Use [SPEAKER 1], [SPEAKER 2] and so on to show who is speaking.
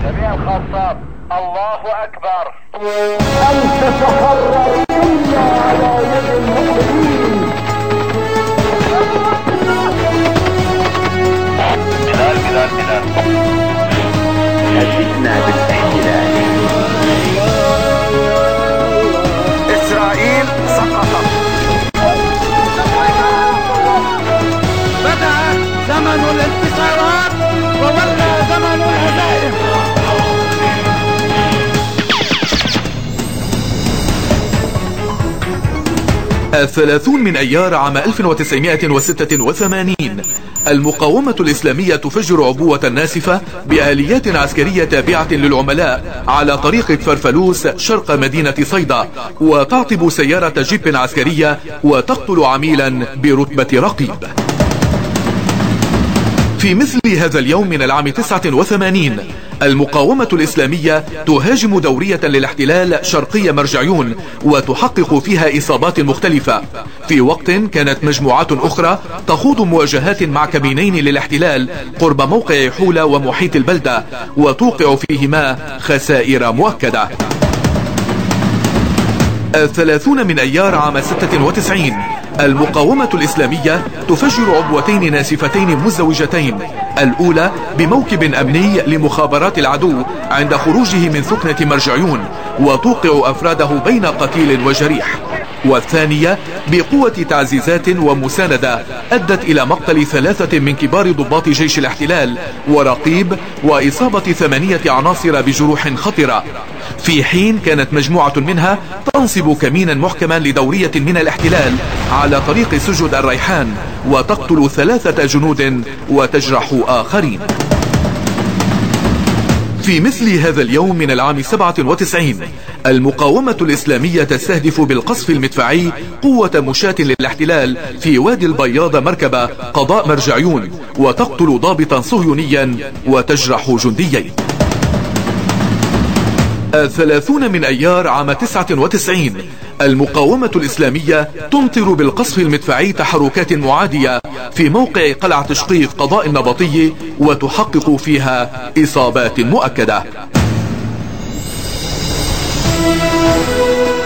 [SPEAKER 1] جميع الخاصات الله أكبر.
[SPEAKER 2] أن تتحرر إلا على يد المؤمنين.
[SPEAKER 1] بلال
[SPEAKER 3] هددنا بالاحتلال.
[SPEAKER 4] إسرائيل سقطت.
[SPEAKER 5] بدأ زمن الانتصارات وولى زمن الهزائم.
[SPEAKER 6] 30 من أيار عام 1986 المقاومة الإسلامية تفجر عبوة ناسفة بآليات عسكرية تابعة للعملاء على طريق فرفلوس شرق مدينة صيدا، وتعطب سيارة جيب عسكرية وتقتل عميلا برتبة رقيب. في مثل هذا اليوم من العام 89 المقاومة الإسلامية تهاجم دورية للاحتلال شرقي مرجعيون وتحقق فيها إصابات مختلفة، في وقت كانت مجموعات أخرى تخوض مواجهات مع كمينين للاحتلال قرب موقع حولة ومحيط البلدة وتوقع فيهما خسائر مؤكدة. 30 من أيار عام 96 المقاومة الإسلامية تفجر عبوتين ناسفتين مزدوجتين، الأولى بموكب أمني لمخابرات العدو عند خروجه من ثكنة مرجعيون وتوقع أفراده بين قتيل وجريح، والثانية بقوة تعزيزات ومساندة أدت إلى مقتل 3 من كبار ضباط جيش الاحتلال ورقيب وإصابة 8 عناصر بجروح خطرة، في حين كانت مجموعة منها تنصب كمينا محكما لدورية من الاحتلال على طريق سجد الريحان وتقتل 3 جنود وتجرح آخرين. في مثل هذا اليوم من العام 97 المقاومة الإسلامية تستهدف بالقصف المدفعي قوة مشاة للاحتلال في وادي البياض مركبة قضاء مرجعيون وتقتل ضابطا صهيونيا وتجرح جنديين. 30 من أيار عام 99 المقاومة الإسلامية تمطر بالقصف المدفعي تحركات معادية في موقع قلعة شقيق قضاء النبطي وتحقق فيها إصابات مؤكدة.